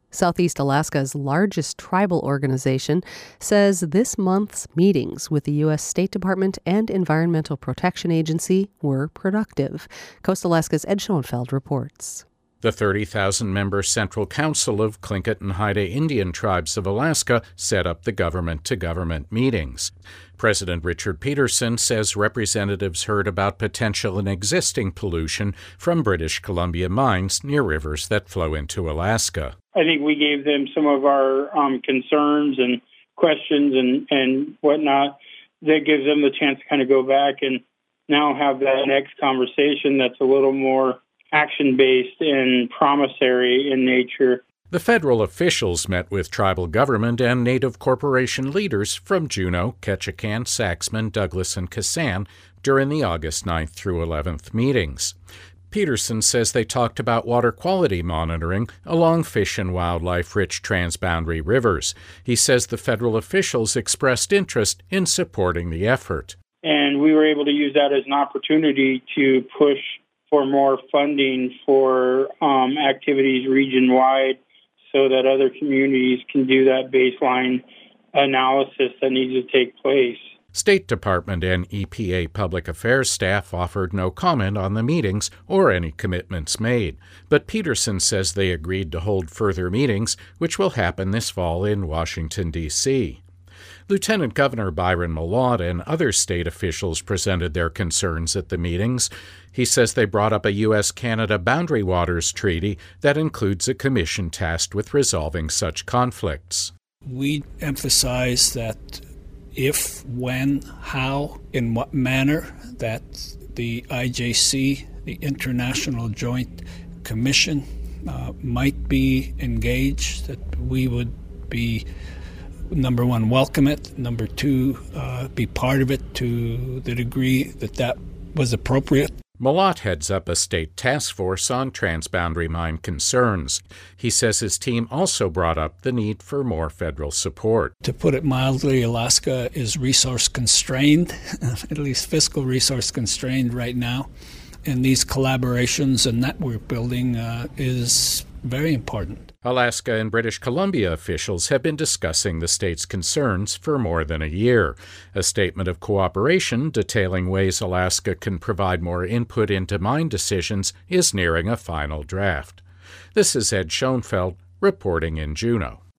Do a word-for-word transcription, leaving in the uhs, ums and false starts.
Southeast Alaska's largest tribal organization says this month's meetings with the U S State Department and Environmental Protection Agency were productive. Coast Alaska's Ed Schoenfeld reports. The thirty thousand member Central Council of Tlingit and Haida Indian Tribes of Alaska set up the government-to-government meetings. President Richard Peterson says representatives heard about potential and existing pollution from British Columbia mines near rivers that flow into Alaska. I think we gave them some of our um, concerns and questions and, and whatnot. That gives them the chance to kind of go back and now have that next conversation that's a little more action-based and promissory in nature. The federal officials met with tribal government and Native corporation leaders from Juneau, Ketchikan, Saxman, Douglas, and Kassan during the August ninth through eleventh meetings. Peterson says they talked about water quality monitoring along fish and wildlife-rich transboundary rivers. He says the federal officials expressed interest in supporting the effort. And we were able to use that as an opportunity to push for more funding for um, activities region-wide so that other communities can do that baseline analysis that needs to take place. State Department and E P A Public Affairs staff offered no comment on the meetings or any commitments made, but Peterson says they agreed to hold further meetings, which will happen this fall in Washington, D C Lieutenant Governor Byron Mallott and other state officials presented their concerns at the meetings. He says they brought up a U S Canada Boundary Waters Treaty that includes a commission tasked with resolving such conflicts. We emphasize that if, when, how, in what manner that the I J C, the International Joint Commission, uh, might be engaged, that we would be number one, welcome it. Number two, uh, be part of it to the degree that that was appropriate. Mallott heads up a state task force on transboundary mine concerns. He says his team also brought up the need for more federal support. To put it mildly, Alaska is resource constrained, at least fiscal resource constrained right now. And these collaborations and network building uh, is very important. Alaska and British Columbia officials have been discussing the state's concerns for more than a year. A statement of cooperation detailing ways Alaska can provide more input into mine decisions is nearing a final draft. This is Ed Schoenfeld reporting in Juneau.